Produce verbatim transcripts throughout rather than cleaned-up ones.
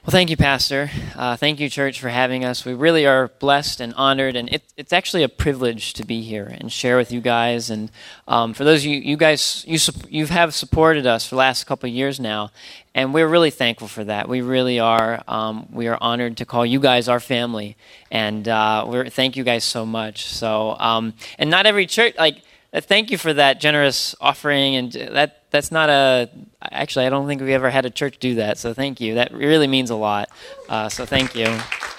Well, thank you, Pastor. Uh, thank you, church, for having us. We really are blessed and honored, and it, it's actually a privilege to be here and share with you guys. And um, for those of you, you guys, you you have supported us for the last couple of years now, and we're really thankful for that. We really are. Um, we are honored to call you guys our family, and uh, we're thank you guys so much. So, um, and not every church like. Uh, Thank you for that generous offering, and that that's not a, actually, I don't think we ever had a church do that, so thank you. That really means a lot, uh, so thank you.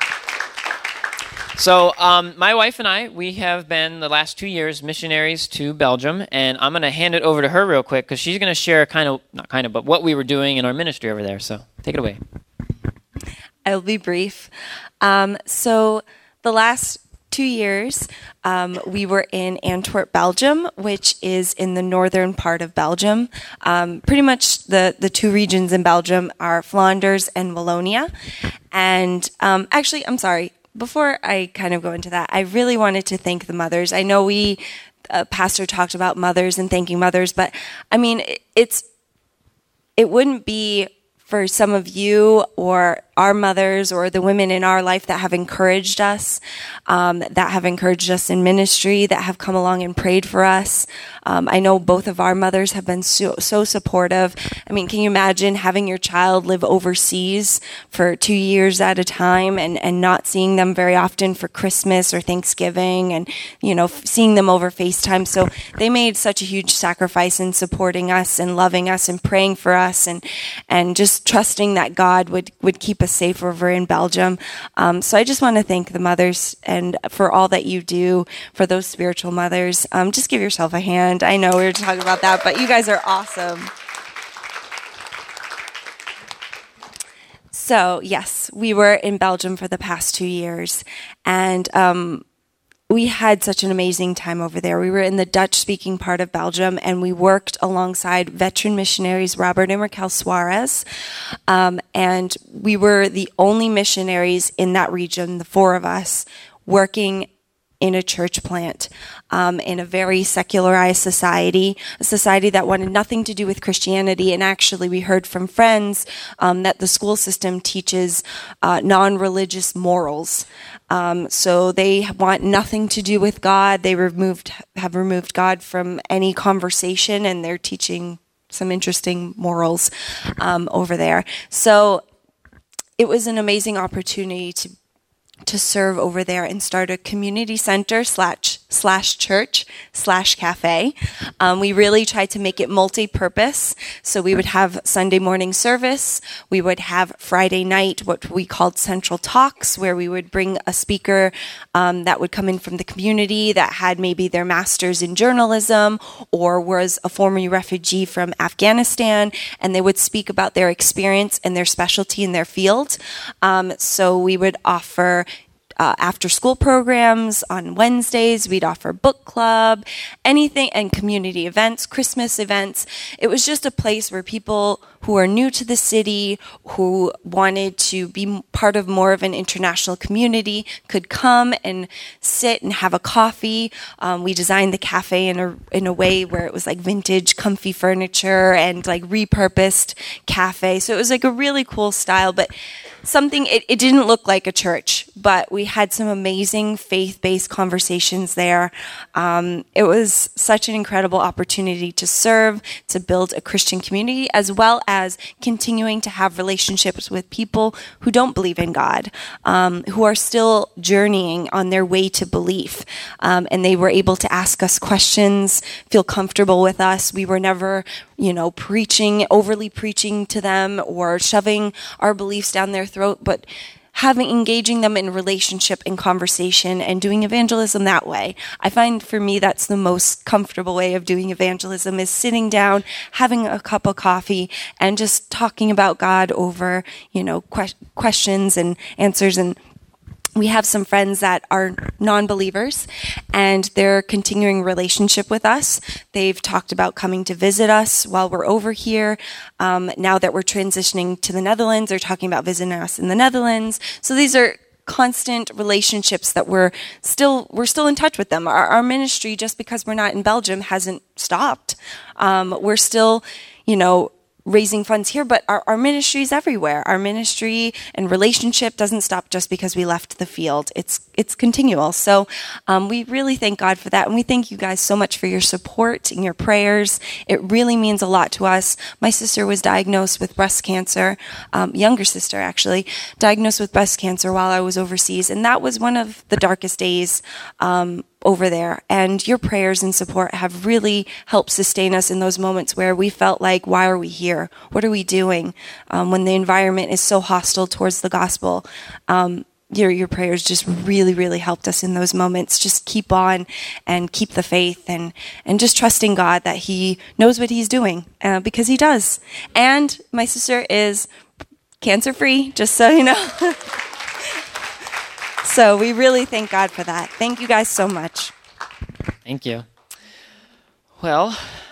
So um, my wife and I, we have been the last two years missionaries to Belgium, and I'm going to hand it over to her real quick, because she's going to share kind of, not kind of, but what we were doing in our ministry over there, so take it away. I'll be brief. Um, so the last two years, um, we were in Antwerp, Belgium, which is in the northern part of Belgium. Um, pretty much the, the two regions in Belgium are Flanders and Wallonia. And um, actually, I'm sorry, before I kind of go into that, I really wanted to thank the mothers. I know we, uh, Pastor talked about mothers and thanking mothers, but I mean, it's it wouldn't be for some of you or our mothers or the women in our life that have encouraged us, um, that have encouraged us in ministry, that have come along and prayed for us. Um, I know both of our mothers have been so, so supportive. I mean, can you imagine having your child live overseas for two years at a time and, and not seeing them very often for Christmas or Thanksgiving and, you know, seeing them over FaceTime? So they made such a huge sacrifice in supporting us and loving us and praying for us and, and just trusting that God would, would keep us safe over in Belgium. Um, so I just want to thank the mothers and for all that you do for those spiritual mothers. Um, just give yourself a hand. I know we were talking about that, but you guys are awesome. So yes, we were in Belgium for the past two years, and um, we had such an amazing time over there. We were in the Dutch-speaking part of Belgium, and we worked alongside veteran missionaries Robert and Raquel Suarez. Um, and we were the only missionaries in that region, the four of us, working in a church plant, um, in a very secularized society, a society that wanted nothing to do with Christianity. And actually, we heard from friends um, that the school system teaches uh, non-religious morals. Um, so they want nothing to do with God. They removed have removed God from any conversation, and they're teaching some interesting morals um, over there. So it was an amazing opportunity to to serve over there and start a community center slash slash church slash cafe. Um, we really tried to make it multi-purpose. So we would have Sunday morning service. We would have Friday night, what we called Central Talks, where we would bring a speaker um, that would come in from the community that had maybe their master's in journalism or was a former refugee from Afghanistan, and they would speak about their experience and their specialty in their field. Um, so we would offer Uh, after school programs on Wednesdays. We'd offer book club, anything, and community events, Christmas events. It was just a place where people who are new to the city, who wanted to be part of more of an international community, could come and sit and have a coffee. Um, we designed the cafe in a in a way where it was like vintage, comfy furniture and like repurposed cafe. So it was like a really cool style, but something, it, it didn't look like a church, but we had some amazing faith-based conversations there. Um, it was such an incredible opportunity to serve, to build a Christian community, as well as continuing to have relationships with people who don't believe in God, um, who are still journeying on their way to belief. Um, and they were able to ask us questions, feel comfortable with us. We were never, you know, preaching, overly preaching to them or shoving our beliefs down their throat, but having engaging them in relationship and conversation and doing evangelism that way. I find for me that's the most comfortable way of doing evangelism, is sitting down, having a cup of coffee, and just talking about God over, you know, que- questions and answers. And we have some friends that are non-believers, and they're continuing relationship with us. They've talked about coming to visit us while we're over here. Um, now that we're transitioning to the Netherlands, they're talking about visiting us in the Netherlands. So these are constant relationships that we're still we're still in touch with them. Our, our ministry, just because we're not in Belgium, hasn't stopped. Um, we're still, you know, raising funds here, but our, our ministry is everywhere. Our ministry and relationship doesn't stop just because we left the field. It's it's continual. So um, we really thank God for that. And we thank you guys so much for your support and your prayers. It really means a lot to us. My sister was diagnosed with breast cancer, um, younger sister actually, diagnosed with breast cancer while I was overseas. And that was one of the darkest days um, over there. And your prayers and support have really helped sustain us in those moments where we felt like, why are we here? What are we doing? Um, when the environment is so hostile towards the gospel, um, your your prayers just really, really helped us in those moments. Just keep on and keep the faith and, and just trusting God that he knows what he's doing, uh, because he does. And my sister is cancer-free, just so you know. So we really thank God for that. Thank you guys so much. Thank you. Well,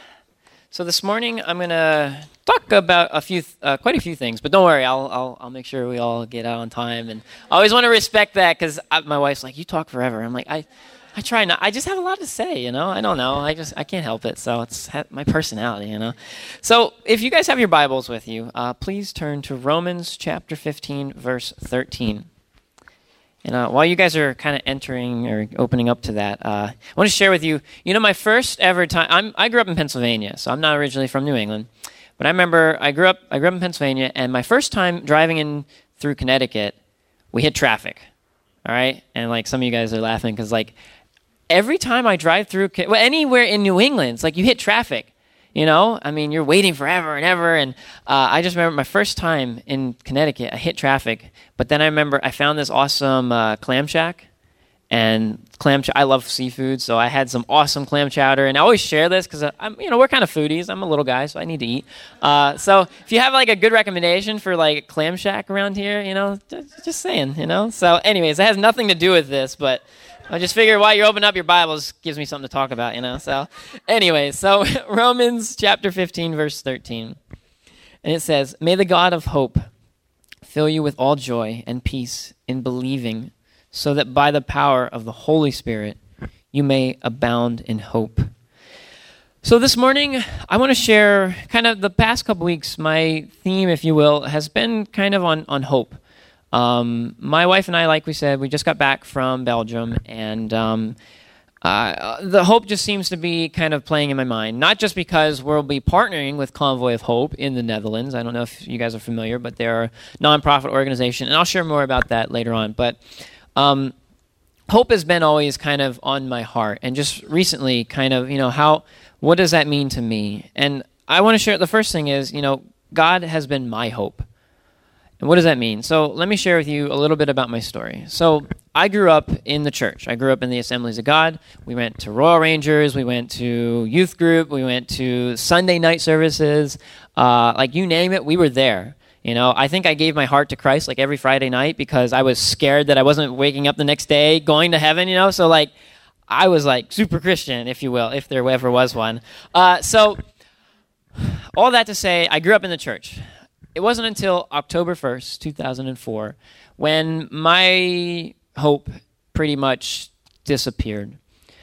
so this morning I'm going to talk about a few, uh, quite a few things, but don't worry, I'll, I'll, I'll make sure we all get out on time. And I always want to respect that because my wife's like, "You talk forever." I'm like, I, I try not. I just have a lot to say, you know. I don't know. I just I can't help it. So it's my personality, you know. So if you guys have your Bibles with you, uh, please turn to Romans chapter fifteen, verse thirteen. And uh, while you guys are kind of entering or opening up to that, uh, I want to share with you, you know, my first ever time, I'm, I grew up in Pennsylvania, so I'm not originally from New England. But I remember I grew up I grew up in Pennsylvania, and my first time driving in through Connecticut, we hit traffic, all right? And, like, some of you guys are laughing because, like, every time I drive through, well, anywhere in New England, it's like you hit traffic. You know, I mean, you're waiting forever and ever. And uh, I just remember my first time in Connecticut, I hit traffic. But then I remember I found this awesome uh, clam shack. And clam, ch- I love seafood, so I had some awesome clam chowder. And I always share this because I'm, you know, we're kind of foodies. I'm a little guy, so I need to eat. Uh, so if you have like a good recommendation for like clam shack around here, you know, just, just saying, you know. So, anyways, it has nothing to do with this, but I just figured while you're opening up your Bibles, gives me something to talk about, you know. So, anyway, so Romans chapter fifteen, verse thirteen. And it says, "May the God of hope fill you with all joy and peace in believing, so that by the power of the Holy Spirit you may abound in hope." So this morning, I want to share kind of the past couple weeks, my theme, if you will, has been kind of on, on hope. Um, my wife and I, like we said, we just got back from Belgium, and um, uh, the hope just seems to be kind of playing in my mind, not just because we'll be partnering with Convoy of Hope in the Netherlands. I don't know if you guys are familiar, but they're a nonprofit organization, and I'll share more about that later on. But um, hope has been always kind of on my heart, and just recently kind of, you know, how, what does that mean to me? And I want to share, the first thing is, you know, God has been my hope. And what does that mean? So let me share with you a little bit about my story. So I grew up in the church. I grew up in the Assemblies of God. We went to Royal Rangers. We went to youth group. We went to Sunday night services. Uh, like you name it, we were there. You know, I think I gave my heart to Christ like every Friday night because I was scared that I wasn't waking up the next day going to heaven, you know. So like I was like super Christian, if you will, if there ever was one. Uh, so all that to say, I grew up in the church. It wasn't until October first, two thousand four, when my hope pretty much disappeared.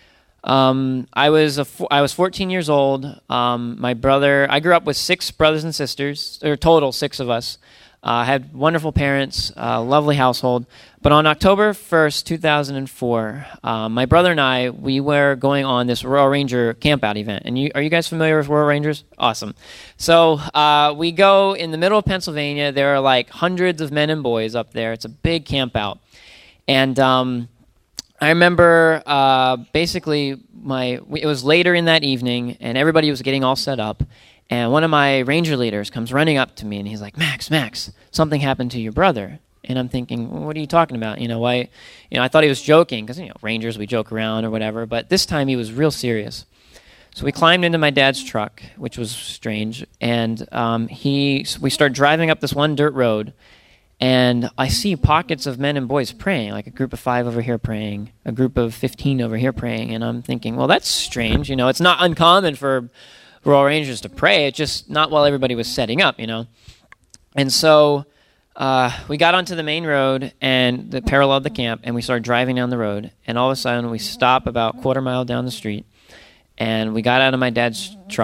Um, I was a I was fourteen years old. Um, my brother, I grew up with six brothers and sisters, or total six of us. I uh, had wonderful parents, uh, lovely household. But on October first, two thousand four, um, my brother and I, we were going on this Royal Ranger campout event. And you, are you guys familiar with Royal Rangers? Awesome. So uh, we go in the middle of Pennsylvania. There are like hundreds of men and boys up there. It's a big campout. And um, I remember uh, basically my it was later in that evening, and everybody was getting all set up. And one of my ranger leaders comes running up to me, and he's like, Max, Max, something happened to your brother. And I'm thinking, well, what are you talking about? You know, why? You know, I thought he was joking because, you know, Rangers, we joke around or whatever. But this time he was real serious. So we climbed into my dad's truck, which was strange. And um, he, we start driving up this one dirt road. And I see pockets of men and boys praying, like a group of five over here praying, a group of fifteen over here praying. And I'm thinking, well, that's strange. You know, it's not uncommon for Royal Rangers to pray. It's just not while everybody was setting up, you know. And so uh, we got onto the main road and that paralleled the camp, and we started driving down the road. And all of a sudden, we stop about a quarter mile down the street, and we got out of my dad's truck,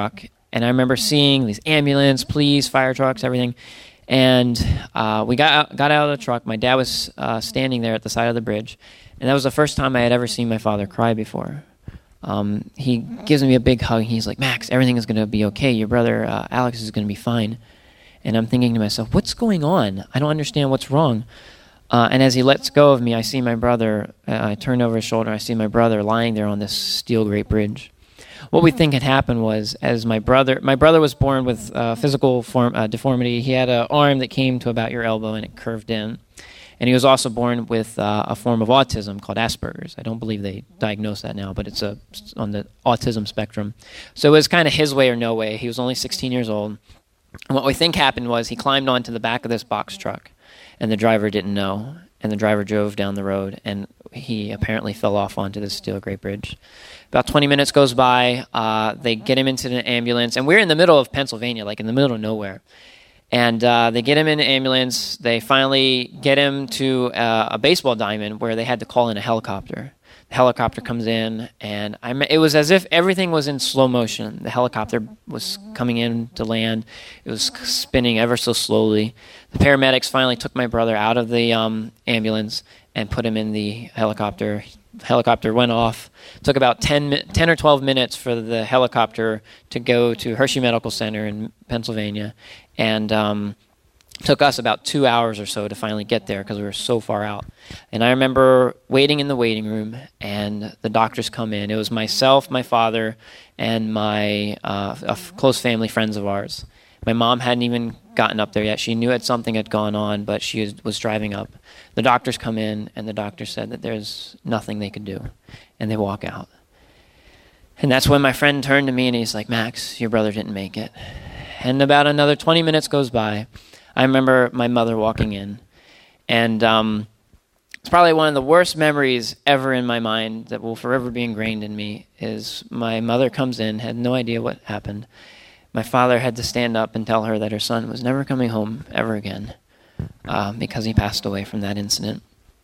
and I remember seeing these ambulance, police, fire trucks, everything. And uh, we got out, got out of the truck. My dad was uh, standing there at the side of the bridge, and that was the first time I had ever seen my father cry before. Um, he gives me a big hug. He's like, "Max, everything is going to be okay. Your brother uh, Alex is going to be fine." And I'm thinking to myself, "What's going on? I don't understand what's wrong." Uh, and as he lets go of me, I see my brother. Uh, I turn over his shoulder. I see my brother lying there on this steel grate bridge. What we think had happened was, as my brother, my brother was born with uh, physical form, uh, deformity. He had an arm that came to about your elbow and it curved in. And he was also born with uh, a form of autism called Asperger's. I don't believe they diagnose that now, but it's a, on the autism spectrum. So it was kind of his way or no way. He was only sixteen years old. And what we think happened was he climbed onto the back of this box truck, and the driver didn't know. And the driver drove down the road, and he apparently fell off onto the steel grate bridge. About twenty minutes goes by. Uh, they get him into the ambulance, and we're in the middle of Pennsylvania, like in the middle of nowhere. And uh, they get him in an ambulance. They finally get him to uh, a baseball diamond where they had to call in a helicopter. The helicopter comes in, and I'm, it was as if everything was in slow motion. The helicopter was coming in to land. It was spinning ever so slowly. The paramedics finally took my brother out of the um, ambulance and put him in the helicopter. The helicopter went off. It took about ten, ten or twelve minutes for the helicopter to go to Hershey Medical Center in Pennsylvania, and um, took us about two hours or so to finally get there because we were so far out. And I remember waiting in the waiting room, and the doctors come in. It was myself, my father, and my uh, f- close family friends of ours. My mom hadn't even gotten up there yet. She knew that something had gone on, but she was, was driving up. The doctors come in, and the doctor said that there's nothing they could do, and they walk out. And that's when my friend turned to me, and he's like, "Max, your brother didn't make it." And about another twenty minutes goes by. I remember my mother walking in, and um, it's probably one of the worst memories ever in my mind that will forever be ingrained in me is my mother comes in, had no idea what happened. My father had to stand up and tell her that her son was never coming home ever again uh, because he passed away from that incident.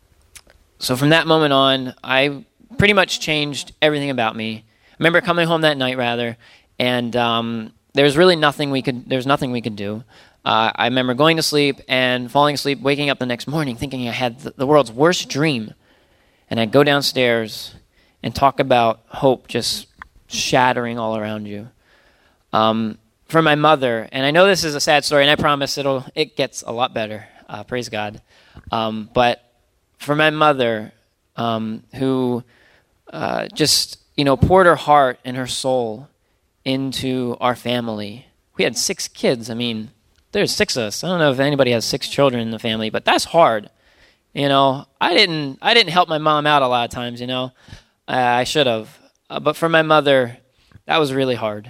So from that moment on, I pretty much changed everything about me. I remember coming home that night, rather, and um, there was really nothing we could. There was nothing we could do. Uh, I remember going to sleep and falling asleep, waking up the next morning, thinking I had the, the world's worst dream, and I'd go downstairs and talk about hope just shattering all around you. Um, for my mother, and I know this is a sad story, and I promise it'll it gets a lot better. Uh, praise God. Um, but for my mother, um, who uh, just you know poured her heart and her soul into our family. We had six kids. I mean, there's six of us. I don't know if anybody has six children in the family, but that's hard. You know, I didn't I didn't help my mom out a lot of times. You know, uh, I should have. Uh, but for my mother, that was really hard.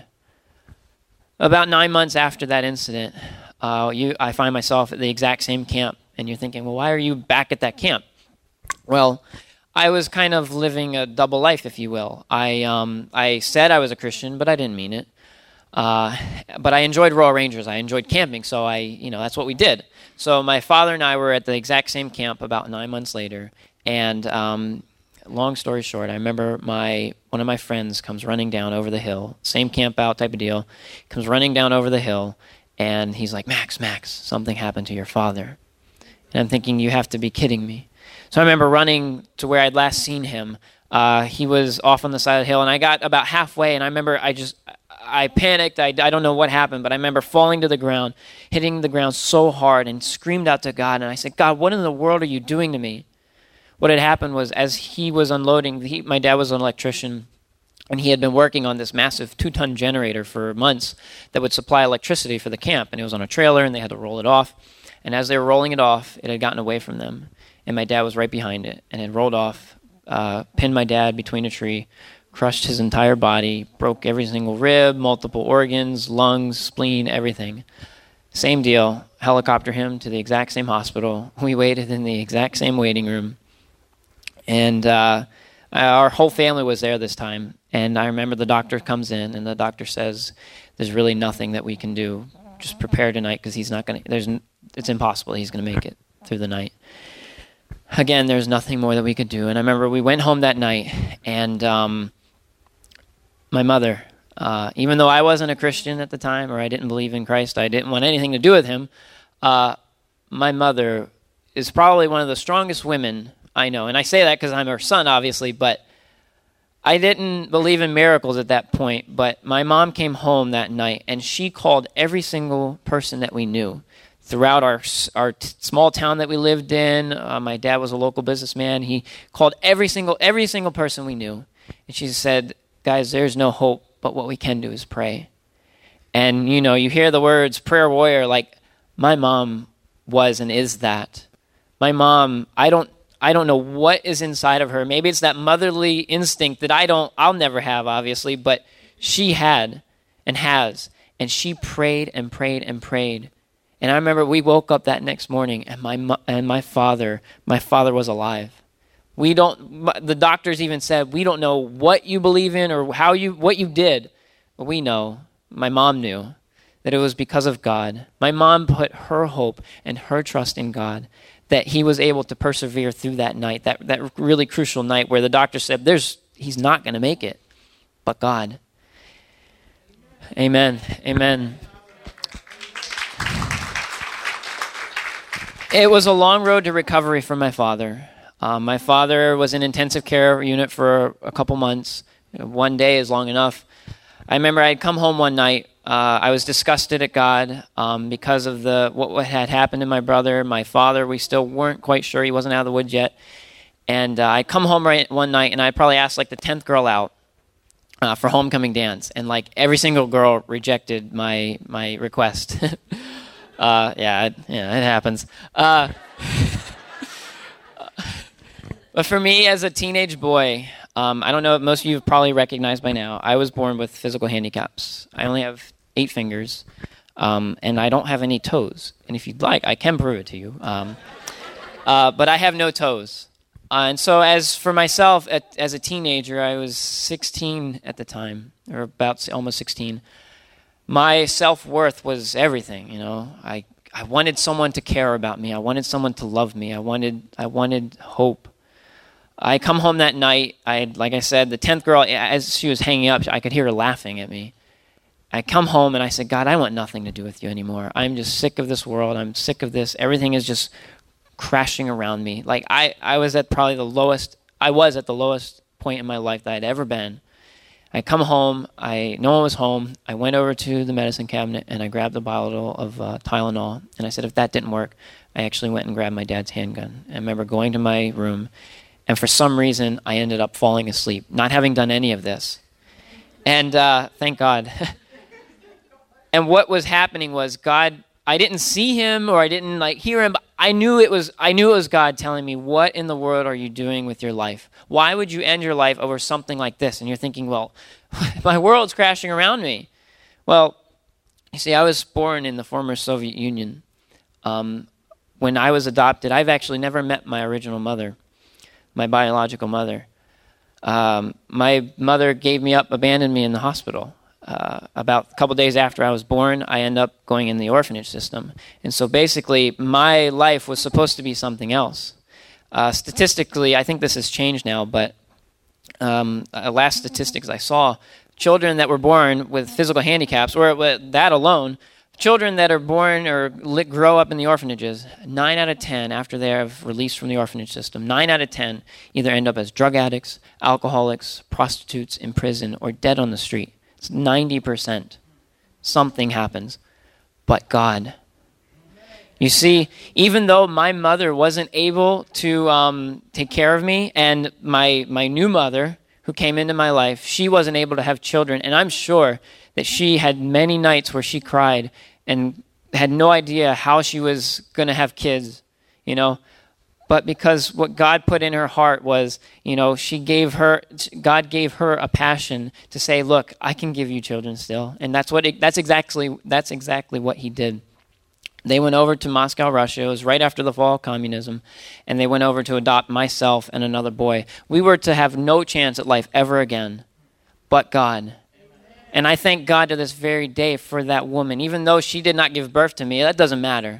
About nine months after that incident, uh, you, I find myself at the exact same camp, and you're thinking, well, why are you back at that camp? Well, I was kind of living a double life, if you will. I um, I said I was a Christian, but I didn't mean it. Uh, but I enjoyed Royal Rangers. I enjoyed camping, so I, you know, that's what we did. So my father and I were at the exact same camp about nine months later, and um, long story short, I remember my one of my friends comes running down over the hill, same camp out type of deal, comes running down over the hill, and he's like, Max, Max, something happened to your father. And I'm thinking, you have to be kidding me. So I remember running to where I'd last seen him. Uh, he was off on the side of the hill, and I got about halfway, and I remember I just, I panicked. I, I don't know what happened, but I remember falling to the ground, hitting the ground so hard, and screamed out to God, and I said, God, what in the world are you doing to me? What had happened was, as he was unloading, he, my dad was an electrician, and he had been working on this massive two-ton generator for months that would supply electricity for the camp, and it was on a trailer, and they had to roll it off. And as they were rolling it off, it had gotten away from them, and my dad was right behind it, and it rolled off, uh, pinned my dad between a tree, crushed his entire body, broke every single rib, multiple organs, lungs, spleen, everything. Same deal, helicopter him to the exact same hospital. We waited in the exact same waiting room. And uh, our whole family was there this time. And I remember the doctor comes in, and the doctor says, there's really nothing that we can do. Just prepare tonight because he's not going to, there's, it's impossible he's going to make it through the night. Again, there's nothing more that we could do. And I remember we went home that night, and um, my mother, Uh, even though I wasn't a Christian at the time, or I didn't believe in Christ, I didn't want anything to do with him. Uh, my mother is probably one of the strongest women I know. And I say that because I'm her son, obviously, but I didn't believe in miracles at that point. But my mom came home that night, and she called every single person that we knew throughout our our t- small town that we lived in. Uh, my dad was a local businessman. He called every single every single person we knew, and she said, "Guys, there's no hope, but what we can do is pray." And you know, you hear the words "prayer warrior," like my mom was and is that. My mom, I don't I don't know what is inside of her. Maybe it's that motherly instinct that I don't I'll never have, obviously, but she had and has, and she prayed and prayed and prayed. And I remember we woke up that next morning, and my mo- and my father, my father was alive. We don't. The doctors even said, we don't know what you believe in or how you what you did, but we know. My mom knew that it was because of God. My mom put her hope and her trust in God, that he was able to persevere through that night, that that really crucial night where the doctor said, "There's he's not going to make it," but God. Amen. Amen. It was a long road to recovery for my father. Um, my father was in intensive care unit for a couple months. You know, one day is long enough. I remember I'd come home one night. Uh, I was disgusted at God um, because of the what, what had happened to my brother, my father. We still weren't quite sure. He wasn't out of the woods yet. And uh, I come home right one night, and I probably asked like the tenth girl out uh, for homecoming dance, and like every single girl rejected my my request. Uh, yeah, it, yeah, it happens. Uh, but for me, as a teenage boy, um, I don't know, most of you have probably recognized by now, I was born with physical handicaps. I only have eight fingers, um, and I don't have any toes. And if you'd like, I can prove it to you. Um, uh, but I have no toes. Uh, and so as for myself, at, as a teenager, I was sixteen at the time, or about almost sixteen. My self-worth was everything, you know. I, I wanted someone to care about me. I wanted someone to love me. I wanted I wanted hope. I come home that night. I had, like I said, the tenth girl, as she was hanging up, I could hear her laughing at me. I come home and I said, "God, I want nothing to do with you anymore. I'm just sick of this world. I'm sick of this. Everything is just crashing around me." Like I, I was at probably the lowest. I was at the lowest point in my life that I'd ever been. I come home, I no one was home, I went over to the medicine cabinet and I grabbed a bottle of uh, Tylenol, and I said if that didn't work, I actually went and grabbed my dad's handgun. I remember going to my room, and for some reason, I ended up falling asleep, not having done any of this. And uh, thank God. And what was happening was God, I didn't see him or I didn't like hear him, but I knew it was I knew it was God telling me, what in the world are you doing with your life? Why would you end your life over something like this? And you're thinking, well, my world's crashing around me. Well, you see, I was born in the former Soviet Union. Um, when I was adopted, I've actually never met my original mother, my biological mother. Um, my mother gave me up, abandoned me in the hospital. Uh, about a couple days after I was born, I ended up going in the orphanage system. And so basically, my life was supposed to be something else. Uh, statistically, I think this has changed now, but um, uh, last statistics I saw, children that were born with physical handicaps, or with that alone, children that are born or li- grow up in the orphanages, nine out of ten after they are released from the orphanage system, nine out of ten either end up as drug addicts, alcoholics, prostitutes in prison, or dead on the street. It's ninety percent. Something happens. But God. You see, even though my mother wasn't able to um, take care of me, and my my new mother, who came into my life, she wasn't able to have children, and I'm sure that she had many nights where she cried and had no idea how she was going to have kids, you know. But because what God put in her heart was, you know, she gave her, God gave her a passion to say, look, I can give you children still. And that's what, it, that's exactly, that's exactly what he did. They went over to Moscow, Russia. It was right after the fall of communism. And they went over to adopt myself and another boy. We were to have no chance at life ever again, but God. And I thank God to this very day for that woman. Even though she did not give birth to me, that doesn't matter.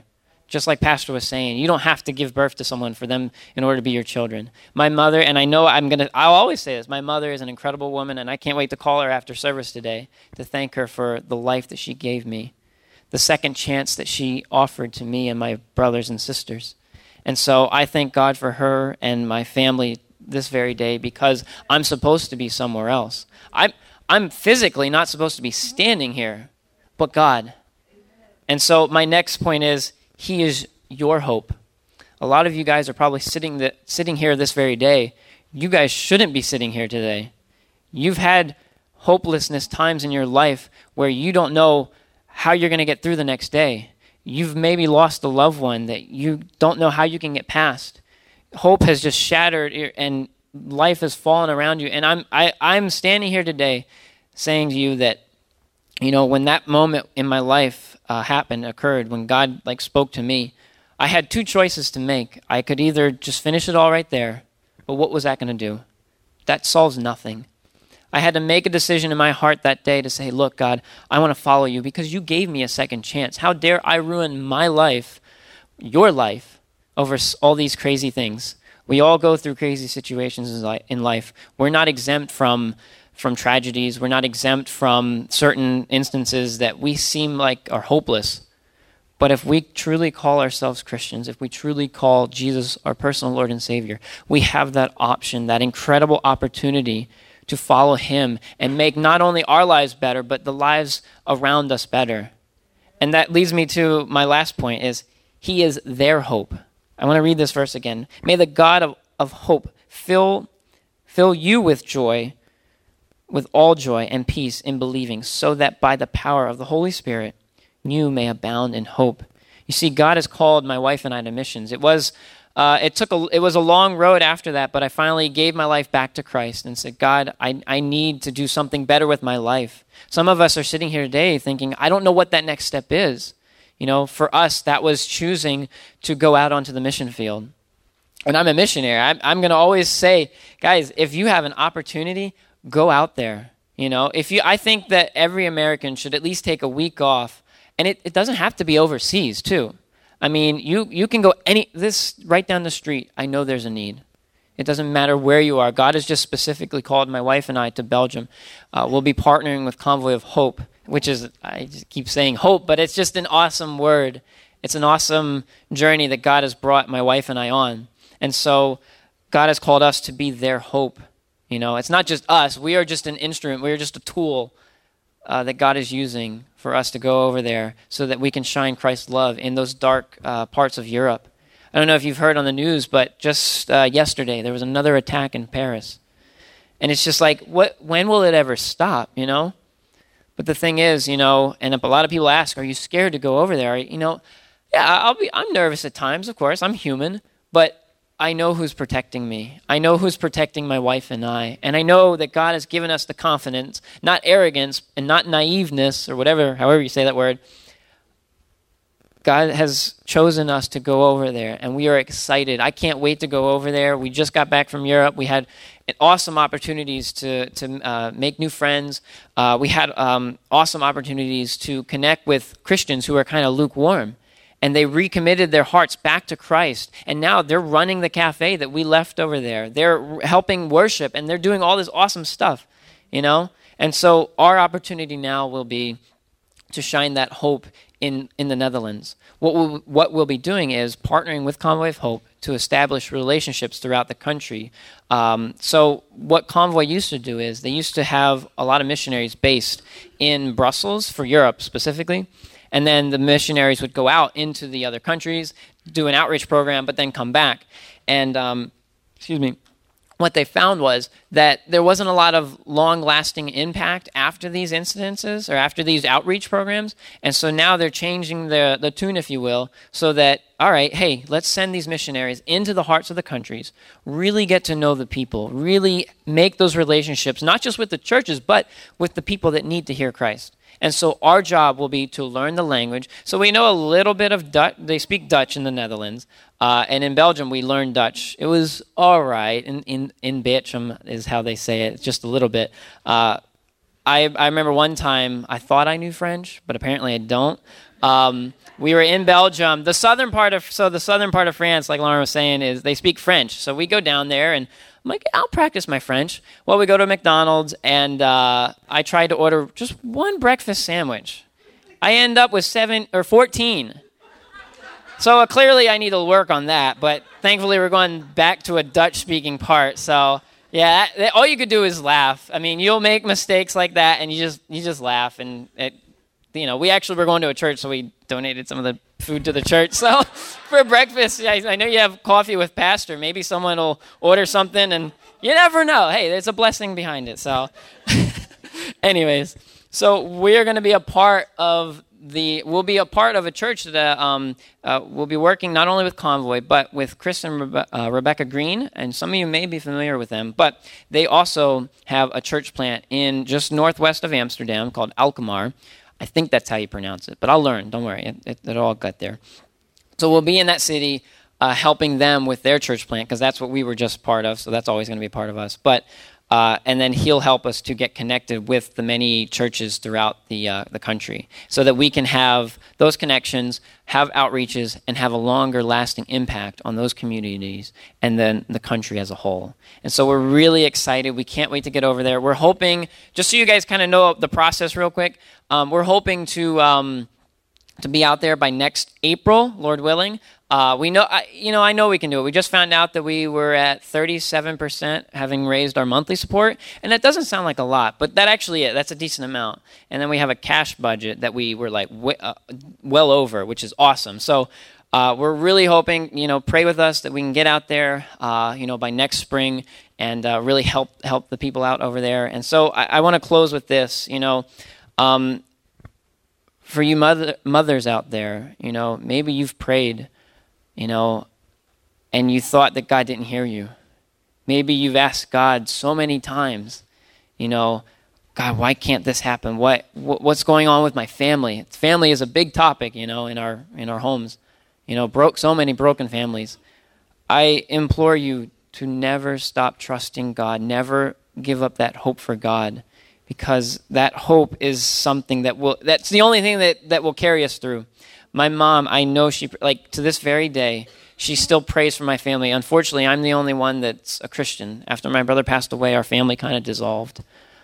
just like Pastor was saying, you don't have to give birth to someone for them in order to be your children. My mother, and I know I'm going to, I'll always say this, my mother is an incredible woman, and I can't wait to call her after service today to thank her for the life that she gave me, the second chance that she offered to me and my brothers and sisters. And so I thank God for her and my family this very day, because I'm supposed to be somewhere else. I'm, I'm physically not supposed to be standing here, but God. And so my next point is, He is your hope. A lot of you guys are probably sitting the, sitting here this very day. You guys shouldn't be sitting here today. You've had hopelessness times in your life where you don't know how you're going to get through the next day. You've maybe lost a loved one that you don't know how you can get past. Hope has just shattered and life has fallen around you. And I'm I, I'm standing here today saying to you that, you know, when that moment in my life uh, happened, occurred, when God like spoke to me, I had two choices to make. I could either just finish it all right there, but what was that going to do? That solves nothing. I had to make a decision in my heart that day to say, look, God, I want to follow you because you gave me a second chance. How dare I ruin my life, your life, over all these crazy things? We all go through crazy situations in life. We're not exempt from from tragedies. We're not exempt from certain instances that we seem like are hopeless. But if we truly call ourselves Christians, if we truly call Jesus our personal Lord and Savior, we have that option, that incredible opportunity to follow Him and make not only our lives better, but the lives around us better. And that leads me to my last point is, He is their hope. I want to read this verse again. May the God of, of hope fill, fill you with joy, with all joy and peace in believing, so that by the power of the Holy Spirit, you may abound in hope. You see, God has called my wife and I to missions. It was, uh, it took a, it was a long road after that, but I finally gave my life back to Christ and said, God, I, I need to do something better with my life. Some of us are sitting here today thinking, I don't know what that next step is. You know, for us, that was choosing to go out onto the mission field. And I'm a missionary. I'm, I'm going to always say, guys, if you have an opportunity, go out there. You know, if you, I think that every American should at least take a week off. And it, it doesn't have to be overseas, too. I mean, you, you can go any, this right down the street. I know there's a need. It doesn't matter where you are. God has just specifically called my wife and I to Belgium. Uh, we'll be partnering with Convoy of Hope, which is, I just keep saying hope, but it's just an awesome word. It's an awesome journey that God has brought my wife and I on. And so God has called us to be their hope. You know, it's not just us. We are just an instrument. We are just a tool uh, that God is using for us to go over there so that we can shine Christ's love in those dark uh, parts of Europe. I don't know if you've heard on the news, but just uh, yesterday there was another attack in Paris. And it's just like, what? When will it ever stop, you know? But the thing is, you know, and a lot of people ask, are you scared to go over there? You know, yeah, I'll be, I'm nervous at times, of course. I'm human. But I know who's protecting me. I know who's protecting my wife and I. And I know that God has given us the confidence, not arrogance and not naiveness or whatever, however you say that word. God has chosen us to go over there, and we are excited. I can't wait to go over there. We just got back from Europe. We had awesome opportunities to to uh, make new friends. Uh, we had um, awesome opportunities to connect with Christians who are kind of lukewarm, and they recommitted their hearts back to Christ. And now they're running the cafe that we left over there. They're helping worship, and they're doing all this awesome stuff, you know? And so our opportunity now will be to shine that hope in, in the Netherlands. What we'll, what we'll be doing is partnering with Convoy of Hope to establish relationships throughout the country. Um, so what Convoy used to do is they used to have a lot of missionaries based in Brussels for Europe specifically, and then the missionaries would go out into the other countries, do an outreach program, but then come back. And, um, excuse me, what they found was that there wasn't a lot of long-lasting impact after these incidences or after these outreach programs. And so now they're changing the, the tune, if you will, so that, all right, hey, let's send these missionaries into the hearts of the countries, really get to know the people, really make those relationships, not just with the churches, but with the people that need to hear Christ. And so our job will be to learn the language. So we know a little bit of Dutch. They speak Dutch in the Netherlands. Uh, and in Belgium, we learned Dutch. It was all right. In, in, in Belgium is how they say it, just a little bit. Uh, I, I remember one time I thought I knew French, but apparently I don't. Um, we were in Belgium. The southern part of so the southern part of France, like Lauren was saying, is they speak French. So we go down there, and I'm like, I'll practice my French. Well, we go to McDonald's, and uh, I tried to order just one breakfast sandwich. I end up with seven or fourteen. So uh, clearly I need to work on that. But thankfully we're going back to a Dutch-speaking part. So yeah, that, that, all you could do is laugh. I mean, you'll make mistakes like that, and you just you just laugh, and it. You know, we actually were going to a church, so we donated some of the food to the church. So for breakfast, I, I know you have coffee with Pastor. Maybe someone will order something, and you never know. Hey, there's a blessing behind it. So anyways, so we're going to be a part of the, we'll be a part of a church that um, uh, will be working not only with Convoy, but with Chris and Rebe- uh, Rebecca Green, and some of you may be familiar with them, but they also have a church plant in just northwest of Amsterdam called Alkmaar. I think that's how you pronounce it, but I'll learn. Don't worry. It, it, it all got there. So we'll be in that city uh, helping them with their church plant, because that's what we were just part of, so that's always going to be a part of us. But uh, and then he'll help us to get connected with the many churches throughout the uh, the country, so that we can have those connections, have outreaches, and have a longer lasting impact on those communities and then the country as a whole. And so we're really excited. We can't wait to get over there. We're hoping, just so you guys kind of know the process real quick, um, we're hoping to um, to be out there by next April, Lord willing. Uh, we know, I, you know, I know we can do it. We just found out that we were at thirty-seven percent having raised our monthly support, and that doesn't sound like a lot, but that actually is. That's a decent amount. And then we have a cash budget that we were like w- uh, well over, which is awesome. So uh, we're really hoping, you know, pray with us that we can get out there, uh, you know, by next spring and uh, really help help the people out over there. And so I, I want to close with this, you know. Um, for you mother, mothers out there, you know, maybe you've prayed, you know, and you thought that God didn't hear you. Maybe you've asked God so many times, you know, God, why can't this happen? What, what what's going on with my family? Family is a big topic, you know, in our in our homes. You know, broke so many broken families. I implore you to never stop trusting God. Never give up that hope for God, because that hope is something that will, that's the only thing that, that will carry us through. My mom, I know she, like to this very day, she still prays for my family. Unfortunately, I'm the only one that's a Christian. After my brother passed away, our family kind of dissolved.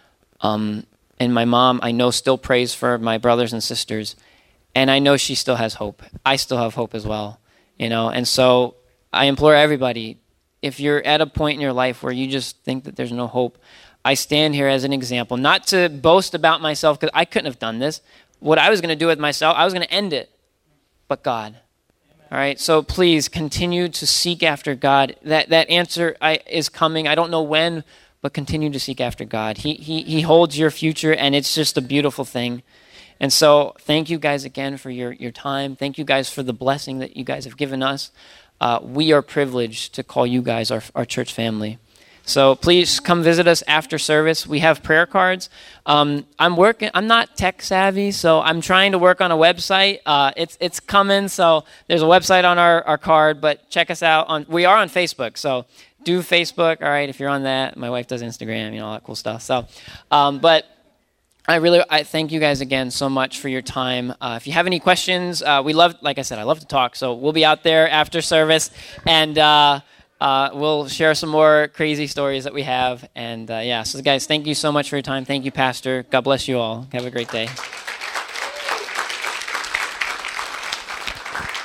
Um, and my mom, I know, still prays for my brothers and sisters. And I know she still has hope. I still have hope as well, you know. And so I implore everybody, if you're at a point in your life where you just think that there's no hope, I stand here as an example, not to boast about myself, because I couldn't have done this. What I was going to do with myself, I was going to end it, but God. All right, so please continue to seek after God. That that answer I, is coming. I don't know when, but continue to seek after God. He he he holds your future, and it's just a beautiful thing. And so thank you guys again for your, your time. Thank you guys for the blessing that you guys have given us. Uh, we are privileged to call you guys our our church family. So please come visit us after service. We have prayer cards. Um, I'm working. I'm not tech savvy, so I'm trying to work on a website. Uh, it's it's coming. So there's a website on our, our card, but check us out on. We are on Facebook, so do Facebook. All right, if you're on that. My wife does Instagram, you know, all that cool stuff. So, um, but I really I thank you guys again so much for your time. Uh, if you have any questions, uh, we love. Like I said, I love to talk. So we'll be out there after service, and. Uh, Uh, we'll share some more crazy stories that we have. And uh, yeah, so guys, thank you so much for your time. Thank you, Pastor. God bless you all. Have a great day.